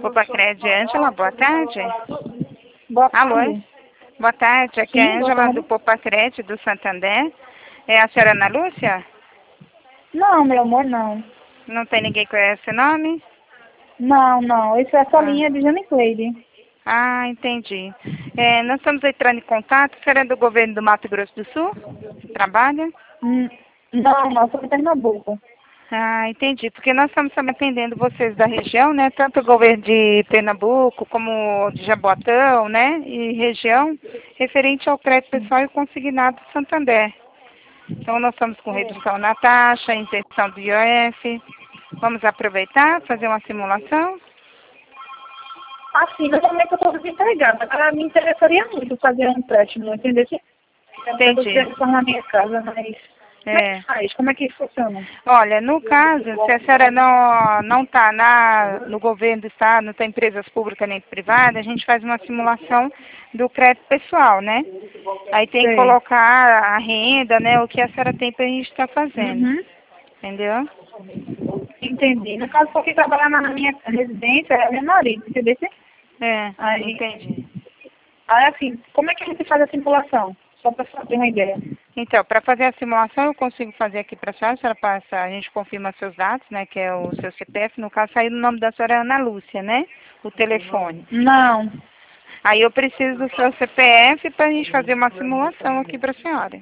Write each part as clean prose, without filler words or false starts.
Popacred, Ângela, boa tarde. Boa Alô? tarde. Boa tarde, aqui é Sim, a boa Ângela tarde. do Popacred, do Santander. É a senhora Ana Lúcia? Não, meu amor, não. Não tem ninguém com esse nome? Não, não. Essa Ah, linha é de Jane Cleide. entendi. Nós estamos entrando em contato, a senhora é do governo do Mato Grosso do Sul? Trabalha? Não, não, sou de Pernambuco. Entendi. Porque nós estamos também atendendo vocês da região, né? Tanto o governo de Pernambuco como de Jaboatão, né? E região, referente ao crédito pessoal e consignado do Santander. Então, nós estamos com redução na taxa, isenção do IOF. Vamos aproveitar, fazer uma simulação? Assim, no momento eu estou desempregada. Me interessaria muito fazer um empréstimo, entendeu? Entendi. Eu na minha casa, mas... Como é É. que faz? Como é que funciona? Olha, no caso, se a senhora não está no governo do estado, não está em empresas públicas nem privadas, a gente faz uma simulação do crédito pessoal, né? Aí tem que Sei. colocar a renda, né? O que a senhora tem para a gente estar fazendo. Uhum. Entendeu? Entendi. No caso, porque trabalhar na minha residência é meu marido, entendeu? Aí, Entendi. assim, como é que a gente faz a simulação? Só para ter uma ideia. Então, para fazer a simulação, eu consigo fazer aqui para a senhora passa, a gente confirma seus dados, né, que é o seu CPF, no caso, saiu no nome da senhora Ana Lúcia, né, o telefone. Não. Aí eu preciso do seu CPF para a gente fazer uma simulação aqui para a senhora.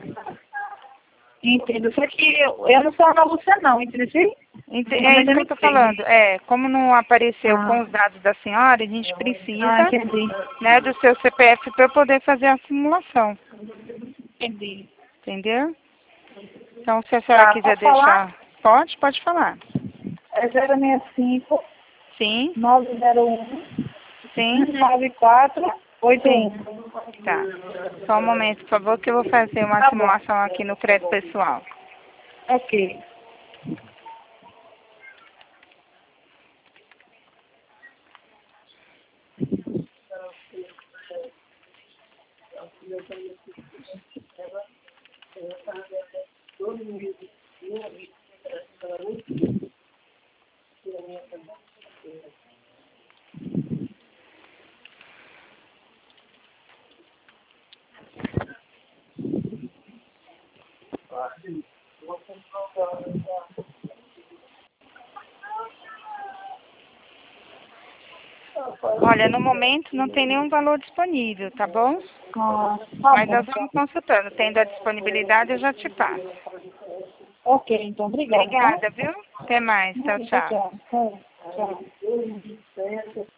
Entendo. Só que eu não sou Ana Lúcia, não, entendeu? É isso que eu estou falando. Como não apareceu com os dados da senhora, a gente precisa, Entendi. né, do seu CPF para eu poder fazer a simulação. Entendi. Entendeu? Então, se a senhora Tá, quiser posso falar? deixar, pode falar. É 065 Sim, 901 sim, 9481. sim. Tá. Só um momento, por favor, que eu vou fazer uma Tá bom. simulação aqui no crédito pessoal. Ok. Olha, no momento não tem nenhum valor disponível, tá bom? Tá Mas bom. nós vamos consultando. Tendo a disponibilidade, eu já te passo. Ok, então, obrigada, tá? Obrigada, viu? Até mais. Tchau, tchau. Tchau. Tchau.